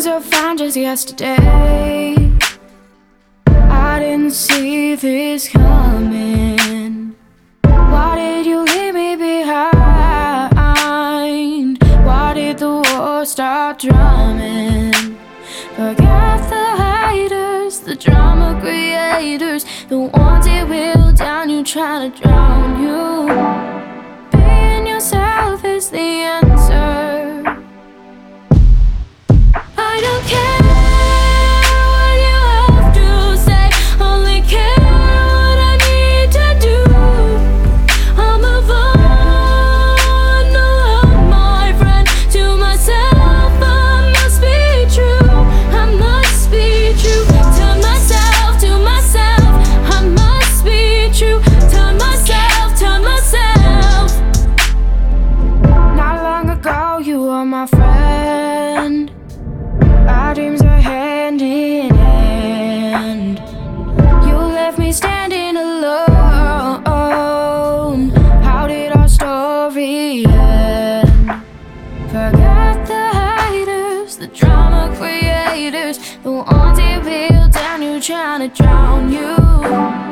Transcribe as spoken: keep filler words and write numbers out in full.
so fine just yesterday. I didn't see this coming. Why did you leave me behind? Why did the war start drumming? Forget the haters, the drama creators, the ones that will down you, trying to drown you. Being yourself is the answer. I don't care what you have to say, only care what I need to do. I'll move on, no, my friend. To myself I must be true, I must be true. To myself, to myself I must be true. To myself, to myself. Not long ago you were my friend. Our dreams are hand in hand. You left me standing alone. How did our story end? Forget the haters, the drama creators, the ones that will down you, trying to drown you.